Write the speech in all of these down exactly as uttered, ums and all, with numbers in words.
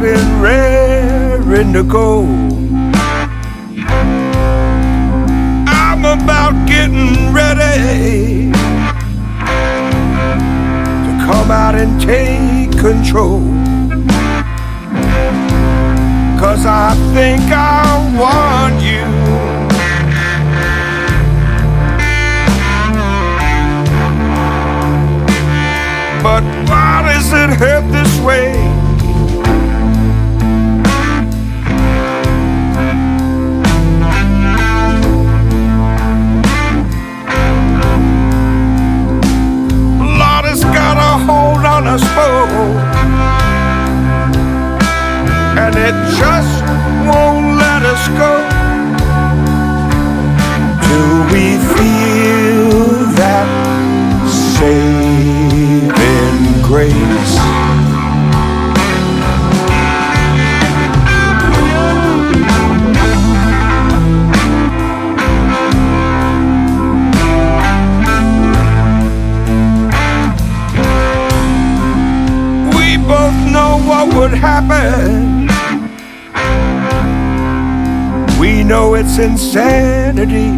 been raring to go. I'm about getting ready to come out and take control, 'cause I think I want you. But why does it hurt this way? Lord has got a hold on us both, and it just won't let us go till we feel that saving grace. We both know what would happen. We know it's insanity,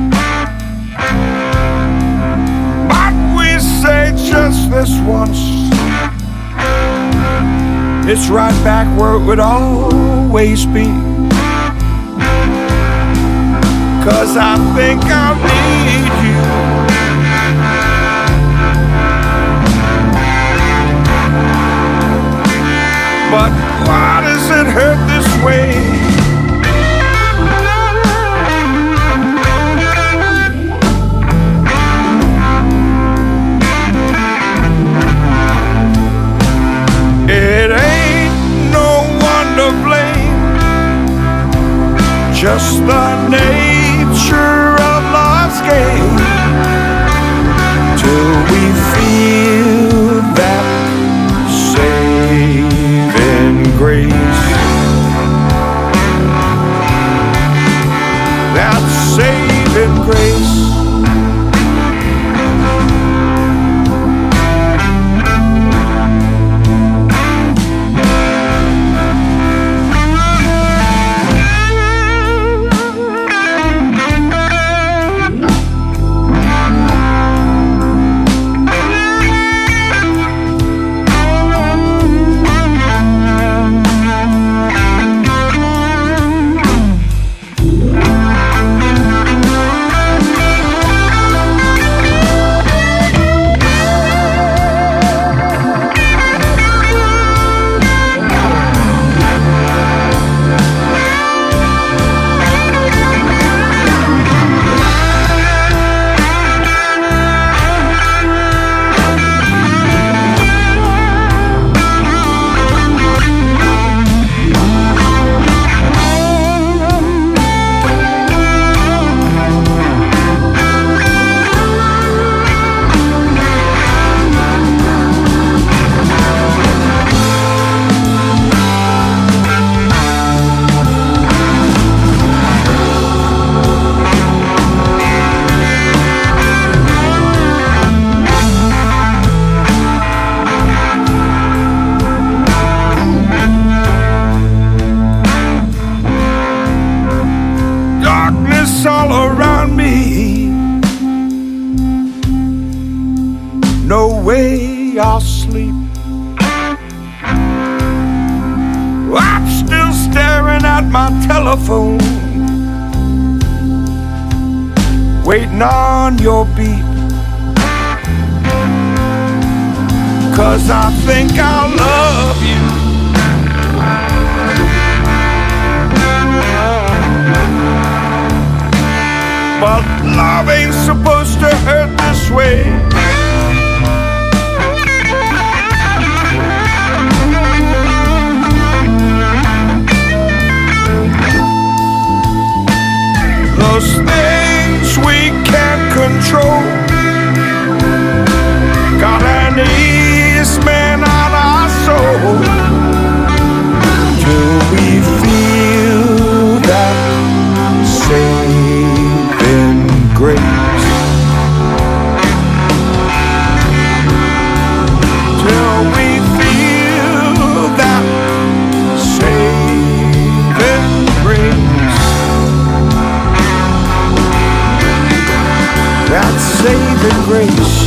but we say just this once, it's right back where it would always be. 'Cause I think I need you. But why does it hurt this way? It ain't no one to blame, just the nature of life's game, till we feel that saving grace. That saving grace. All around me, no way I'll sleep. I'm still staring at my telephone, waiting on your beat, 'cause I think I love you. But love ain't supposed to hurt this way. Those things we can't control got an easement on our soul, till we feel that saving grace. Till we feel that face.